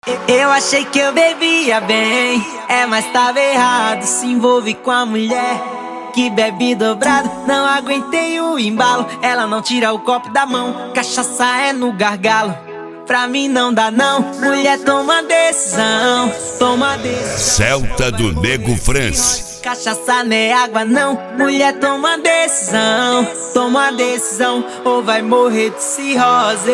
Eu achei que eu bebia bem, mas tava errado. Se envolve com a mulher que bebe dobrado. Não aguentei o embalo, ela não tira o copo da mão. Cachaça é no gargalo, pra mim não dá não. Mulher, toma decisão, toma decisão. Celta do Nego France. Cachaça não é água não. Mulher, toma decisão, toma decisão, ou vai morrer de cirrose.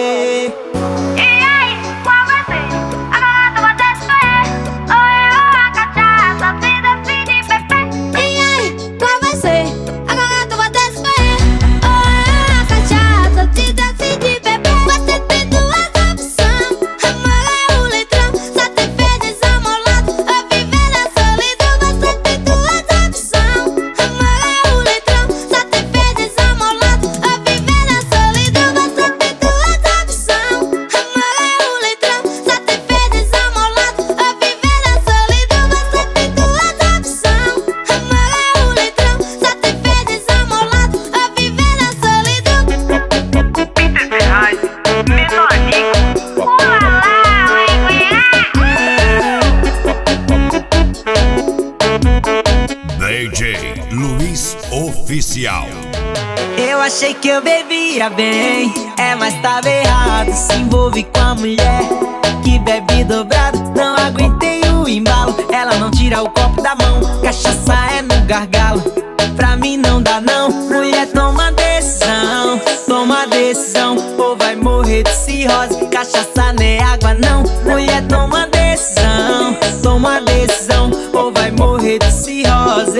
DJ Luiz Oficial. Eu achei que eu bebia bem, mas tava errado. Se envolve com a mulher que bebe dobrado. Não aguentei o embalo, ela não tira o copo da mão. Cachaça é no gargalo, pra mim não dá não. Mulher, toma decisão, ou vai morrer de cirrose. Cachaça não é água não. Mulher, toma decisão, ou vai morrer de cirrose.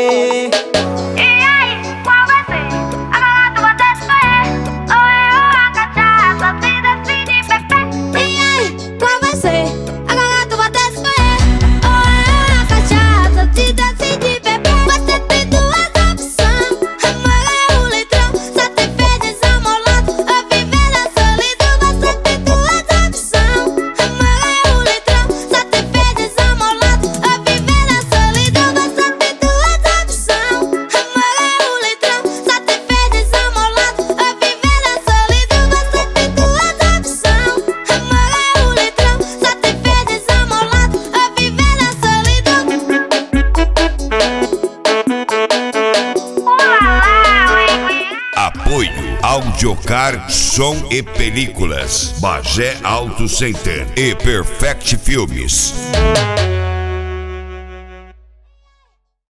Apoio Audiocar Som e Películas, Bagé Auto Center e Perfect Filmes.